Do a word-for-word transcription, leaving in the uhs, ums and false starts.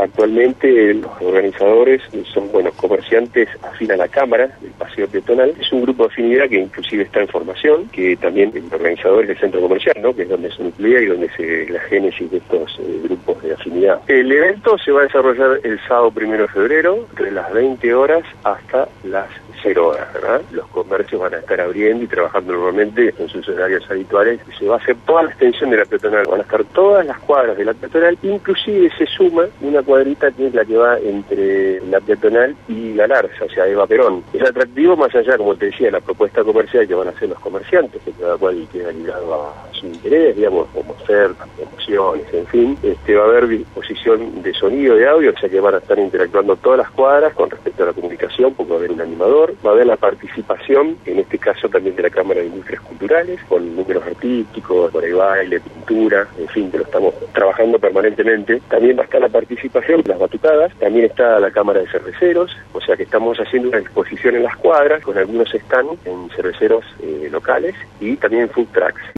Actualmente los organizadores son, bueno, comerciantes afín a la Cámara del Paseo Peatonal. Es un grupo de afinidad que inclusive está en formación, que también el organizador es el centro comercial, ¿no?, que es donde se nuclea y donde se la génesis de estos eh, grupos de afinidad. El evento se va a desarrollar el sábado primero de febrero, entre las veinte horas hasta las cero horas, ¿verdad? Los comercios van a estar abriendo y trabajando normalmente en sus horarios habituales. Se va a hacer toda la extensión de la peatonal, van a estar todas las cuadras de la peatonal, inclusive se suma una cuadrita que es la que va entre la peatonal y la Larza, o sea, Eva Perón. Es atractivo más allá, como te decía, de la propuesta comercial que van a hacer los comerciantes, que cada cual queda ligado a su interés, digamos, como ofertas, promociones, en fin. Este, va a haber disposición de sonido, de audio, o sea que van a estar interactuando todas las cuadras con respecto a la comunicación, porque va a haber un animador, va a haber la participación, en este caso también de la Cámara de Industrias Culturales, con números artísticos, por ahí baile, pintura, en fin, que lo estamos trabajando permanentemente. También va a estar la participación de las batucadas, también está la Cámara de Cerveceros, o sea que estamos haciendo una exposición en las cuadras, con algunos stands en cerveceros eh, locales y también food trucks.